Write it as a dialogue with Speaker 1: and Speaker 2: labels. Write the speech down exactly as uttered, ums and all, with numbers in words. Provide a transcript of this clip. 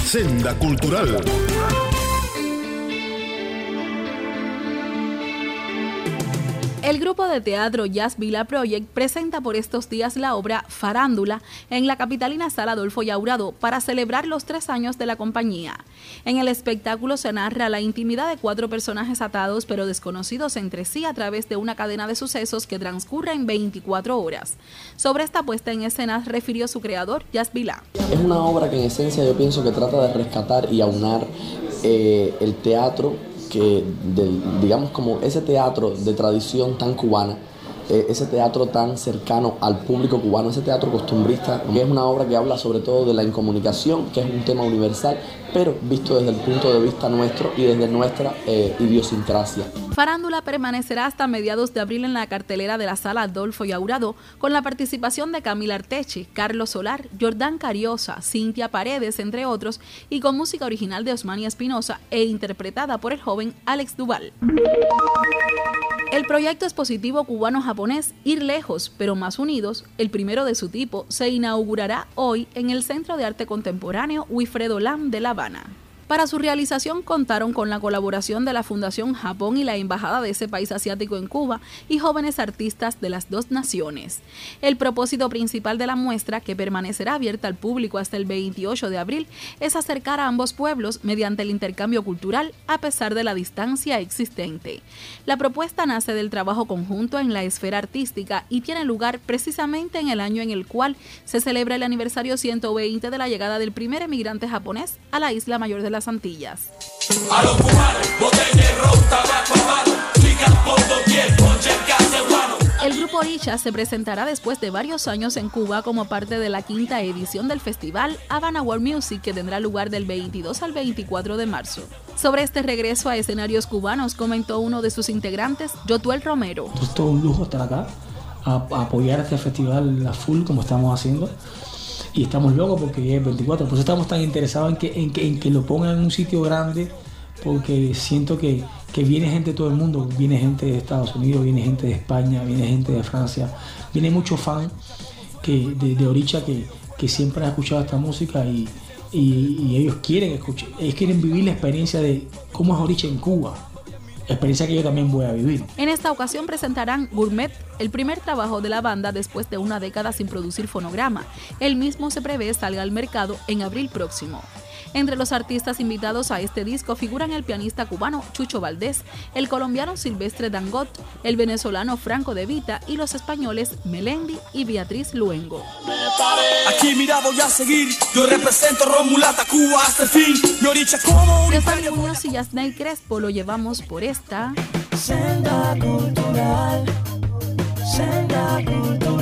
Speaker 1: Senda Cultural.
Speaker 2: El grupo de teatro Jazz Vila Project presenta por estos días la obra Farándula en la capitalina Sala Adolfo Yaurado para celebrar los tres años de la compañía. En el espectáculo se narra la intimidad de cuatro personajes atados pero desconocidos entre sí a través de una cadena de sucesos que transcurre en veinticuatro horas. Sobre esta puesta en escena refirió su creador, Jazz Vila.
Speaker 3: Es una obra que en esencia yo pienso que trata de rescatar y aunar eh, el teatro, que del, digamos como ese teatro de tradición tan cubana, eh, ese teatro tan cercano al público cubano, ese teatro costumbrista, que es una obra que habla sobre todo de la incomunicación, que es un tema universal, pero visto desde el punto de vista nuestro y desde nuestra eh, idiosincrasia.
Speaker 2: Farándula permanecerá hasta mediados de abril en la cartelera de la Sala Adolfo Yaurado, con la participación de Camila Arteche, Carlos Solar, Jordán Cariosa, Cintia Paredes, entre otros, y con música original de Osmani Espinosa e interpretada por el joven Alex Duval. El proyecto expositivo cubano-japonés Ir Lejos, pero Más Unidos, el primero de su tipo, se inaugurará hoy en el Centro de Arte Contemporáneo Wilfredo Lam de La Habana. Para su realización contaron con la colaboración de la Fundación Japón y la Embajada de ese país asiático en Cuba y jóvenes artistas de las dos naciones. El propósito principal de la muestra, que permanecerá abierta al público hasta el veintiocho de abril, es acercar a ambos pueblos mediante el intercambio cultural a pesar de la distancia existente. La propuesta nace del trabajo conjunto en la esfera artística y tiene lugar precisamente en el año en el cual se celebra el aniversario ciento veinte de la llegada del primer emigrante japonés a la isla mayor de las Antillas. A los cubanos, botella, ron, tabaco, habano, chicas por doquier, ponche, cacebuano. El grupo Orisha se presentará después de varios años en Cuba como parte de la quinta edición del festival Havana World Music, que tendrá lugar del veintidós al veinticuatro de marzo. Sobre este regreso a escenarios cubanos comentó uno de sus integrantes, Yotuel Romero.
Speaker 4: Es todo un lujo estar acá, a, a apoyar este festival a full como estamos haciendo. Y estamos locos porque es veinticuatro, por eso estamos tan interesados en que, en que, en que lo pongan en un sitio grande, porque siento que, que viene gente de todo el mundo, viene gente de Estados Unidos, viene gente de España, viene gente de Francia, viene muchos fans que, de, de Orisha que, que siempre han escuchado esta música y, y, y ellos quieren escuchar, ellos quieren vivir la experiencia de cómo es Orisha en Cuba. Experiencia que yo también voy a vivir.
Speaker 2: En esta ocasión presentarán Gourmet, el primer trabajo de la banda después de una década sin producir fonograma. El mismo se prevé salga al mercado en abril próximo. Entre los artistas invitados a este disco figuran el pianista cubano Chucho Valdés, el colombiano Silvestre Dangot, el venezolano Franco De Vita y los españoles Melendi y Beatriz Luengo.
Speaker 5: Aquí mira voy a seguir, yo represento Romulata Cuba hasta el fin.
Speaker 2: De Fanny Muñoz y Yasney Crespo lo llevamos por esta
Speaker 6: Senda Cultural, Senda Cultural.